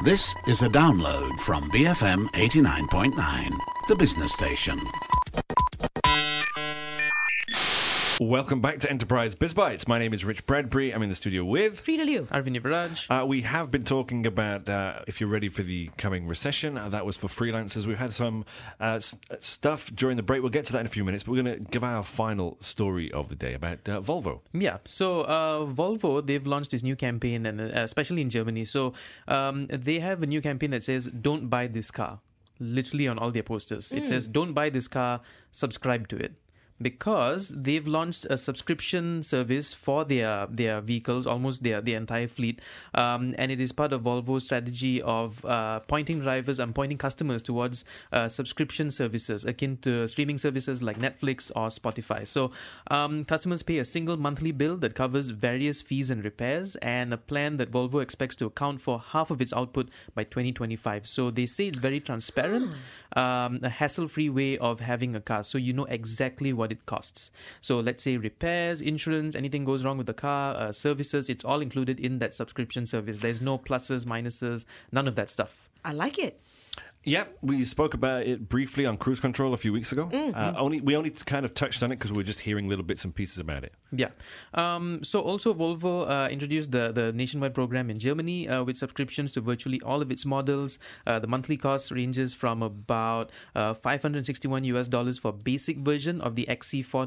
This is a download from BFM 89.9, the business station. Welcome back to Enterprise BizBytes. My name is Rich Bradbury. I'm in the studio with Frida Liu. Arvind Yuvraj. We have been talking about if you're ready for the coming recession. That was for freelancers. We've had some stuff during the break. We'll get to that in a few minutes, but we're going to give our final story of the day about Volvo. Yeah, so Volvo, they've launched this new campaign, and especially in Germany. So they have a new campaign that says, "Don't buy this car." Literally on all their posters. It says, "Don't buy this car, subscribe to it." Because they've launched a subscription service for their vehicles, almost their entire fleet, and it is part of Volvo's strategy of pointing customers towards subscription services akin to streaming services like Netflix or Spotify. So customers pay a single monthly bill that covers various fees and repairs, and a plan that Volvo expects to account for half of its output by 2025. So they say it's very transparent, a hassle-free way of having a car, so you know exactly what it costs. So let's say repairs, insurance, anything goes wrong with the car, services, it's all included in that subscription service. There's no pluses, minuses, none of that stuff. I like it. Yeah, we spoke about it briefly on Cruise Control a few weeks ago. We only kind of touched on it because we were just hearing little bits and pieces about it. Yeah. So also Volvo introduced the nationwide program in Germany with subscriptions to virtually all of its models. The monthly cost ranges from about $561 for basic version of the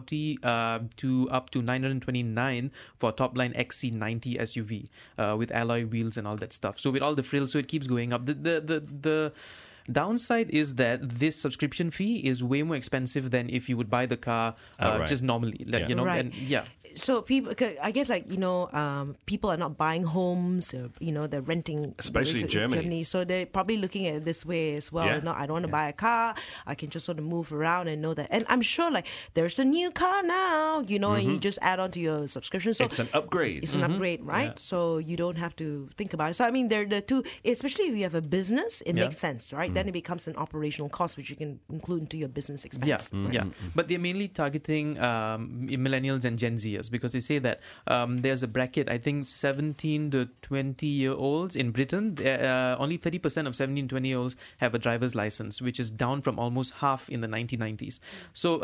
XC40 to up to $929 for top line XC90 SUV with alloy wheels and all that stuff. So with all the frills, so it keeps going up. The downside is that this subscription fee is way more expensive than if you would buy the car just normally. Like, Right. And, yeah. So people, I guess, people are not buying homes. They're renting, especially in Germany. So they're probably looking at it this way as well. Yeah. No, I don't want to buy a car. I can just sort of move around and know that. And I'm sure, there's a new car now. And you just add on to your subscription. So it's an upgrade. It's an upgrade, right? Yeah. So you don't have to think about it. So I mean, they're the two. Especially if you have a business, it makes sense, right? Then it becomes an operational cost which you can include into your business expense. Yeah, yeah. But they're mainly targeting millennials and Gen Zers because they say that there's a bracket, I think 17 to 20-year-olds in Britain, only 30% of 17 to 20-year-olds have a driver's license, which is down from almost half in the 1990s. So,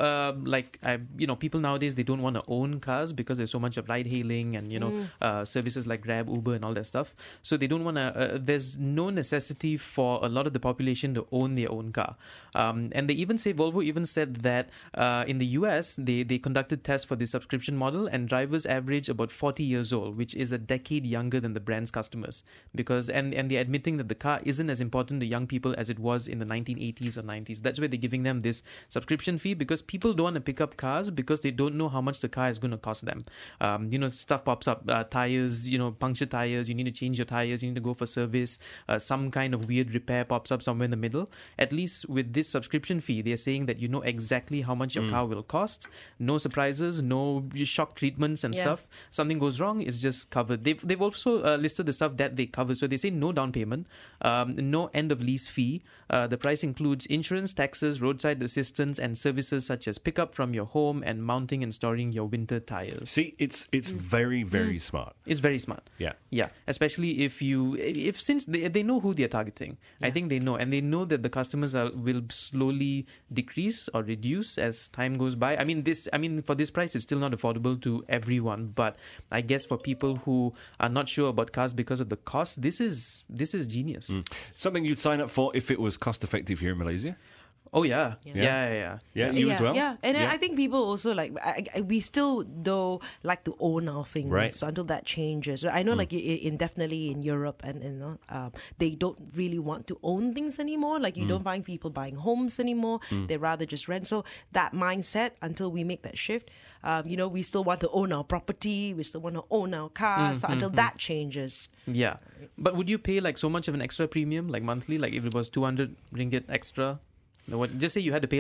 people nowadays, they don't want to own cars because there's so much of ride-hailing and, services like Grab, Uber and all that stuff. So they don't want to, there's no necessity for a lot of the population to own their own car. And they even say, Volvo even said that in the US, they conducted tests for the subscription model, and drivers average about 40 years old, which is a decade younger than the brand's customers. Because and they're admitting that the car isn't as important to young people as it was in the 1980s or 90s. That's why they're giving them this subscription fee, because people don't want to pick up cars because they don't know how much the car is going to cost them. Stuff pops up, tires, punctured tires, you need to change your tires, you need to go for service, some kind of weird repair pops up somewhere in the middle. At least with this subscription fee, they're saying that you know exactly how much your car will cost. No surprises, no shock treatments and stuff. Something goes wrong, it's just covered. They've also listed the stuff that they cover. So they say no down payment, no end of lease fee. The price includes insurance, taxes, roadside assistance, and services such as pickup from your home and mounting and storing your winter tires. See, it's very, very smart. It's very smart. Yeah. Especially since they know who they're targeting. I think they know, and they know that the customers will slowly decrease or reduce as time goes by. For this price, it's still not affordable to everyone, but I guess for people who are not sure about cars because of the cost, this is genius. Something you'd sign up for if it was cost effective here in Malaysia? Oh, yeah. Yeah, you as well? Yeah, and I think people also we still though like to own our things. Right. So until that changes. I know definitely in Europe and they don't really want to own things anymore. You don't find people buying homes anymore. They rather just rent. So that mindset, until we make that shift, we still want to own our property. We still want to own our car. So until that changes. Yeah. But would you pay so much of an extra premium, monthly, if it was 200 ringgit extra? Just say you had to pay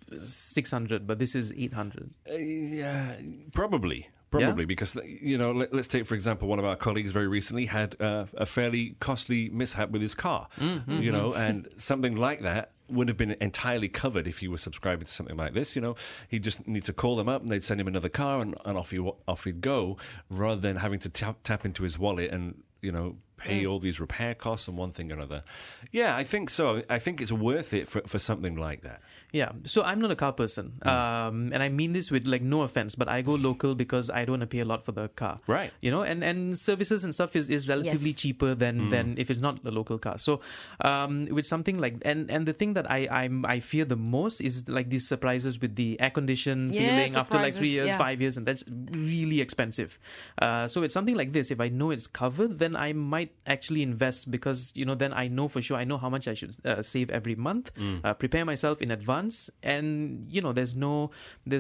600, but this is 800. Yeah, probably, because let's take for example one of our colleagues very recently had a fairly costly mishap with his car, and something like that would have been entirely covered if he was subscribing to something like this. He just needs to call them up and they'd send him another car and off he'd go, rather than having to tap into his wallet and pay all these repair costs and one thing or another. Yeah, I think so. I think it's worth it for something like that. Yeah, so I'm not a car person, and I mean this with like no offense, but I go local because I don't want to pay a lot for the car, Right. You know, and services and stuff is relatively Yes. cheaper than if it's not a local car. So with something like and the thing that I fear the most is like these surprises with the air condition Yeah, feeling after like 3 surprises, years, yeah. 5 years, and that's really expensive. So it's something like this. If I know it's covered, then I might actually invest because then I know for sure I know how much I should save every month, prepare myself in advance. And there's no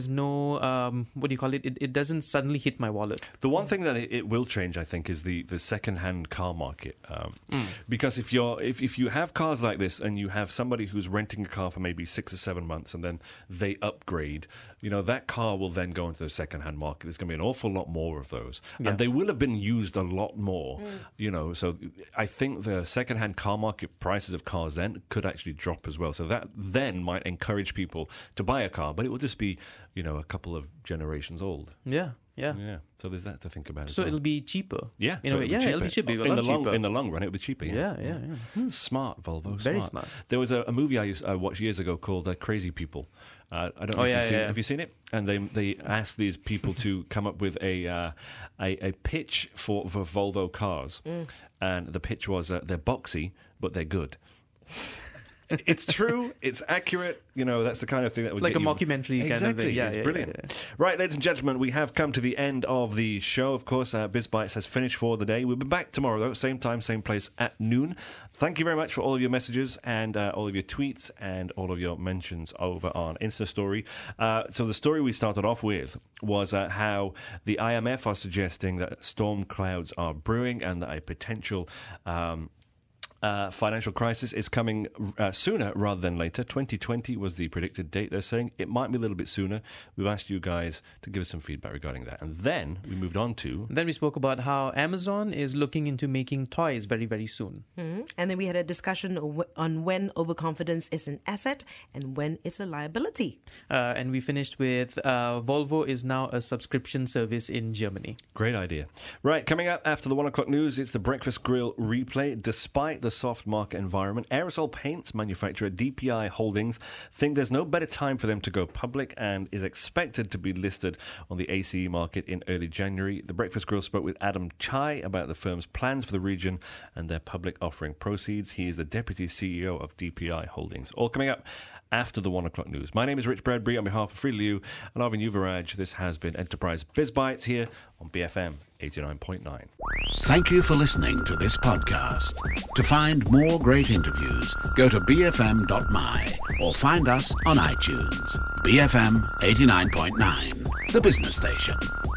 what do you call it? It doesn't suddenly hit my wallet. The one thing that it will change, I think, is the second-hand car market. Because if you have cars like this and you have somebody who's renting a car for maybe 6 or 7 months and then they upgrade, that car will then go into the second-hand market. There's going to be an awful lot more of those, and they will have been used a lot more. So I think the second-hand car market prices of cars then could actually drop as well. So that then might encourage people to buy a car, but it will just be a couple of generations old. Yeah. So there's that to think about. So as well. it'll be cheaper. Yeah, in a way. It'll be cheaper. A lot cheaper. In the long run, it'll be cheaper. Yeah. Smart, Volvo. Very smart. There was a movie I watched years ago called Crazy People. I don't know if you've seen it. Have you seen it? And they asked these people to come up with a pitch for Volvo cars, and the pitch was they're boxy but they're good. It's true. It's accurate. That's the kind of thing that would like get a you... Mockumentary kind of Exactly. thing. Yeah, It's yeah, brilliant. yeah. Right, ladies and gentlemen, we have come to the end of the show. Of course, BizBytes has finished for the day. We'll be back tomorrow, though, same time, same place at noon. Thank you very much for all of your messages and all of your tweets and all of your mentions over on Insta Story. So the story we started off with was how the IMF are suggesting that storm clouds are brewing and that a potential... financial crisis is coming sooner rather than later. 2020 was the predicted date. They're saying it might be a little bit sooner. We've asked you guys to give us some feedback regarding that. And then we moved on to... Then we spoke about how Amazon is looking into making toys very, very soon. And then we had a discussion on when overconfidence is an asset and when it's a liability. And we finished with Volvo is now a subscription service in Germany. Great idea. Right, coming up after the 1 o'clock news, it's the Breakfast Grill replay. Despite the soft market environment, aerosol paints manufacturer DPI Holdings think there's no better time for them to go public and is expected to be listed on the ACE market in early January. The Breakfast Grill spoke with Adam Chai about the firm's plans for the region and their public offering proceeds. He is the Deputy CEO of DPI Holdings. All coming up after the 1 o'clock news. My name is Rich Bradbury on behalf of Frida Liu and Arvin Yuvaraj. This has been Enterprise BizBytes here on BFM 89.9. Thank you for listening to this podcast. To find more great interviews, go to bfm.my or find us on iTunes. BFM 89.9, the business station.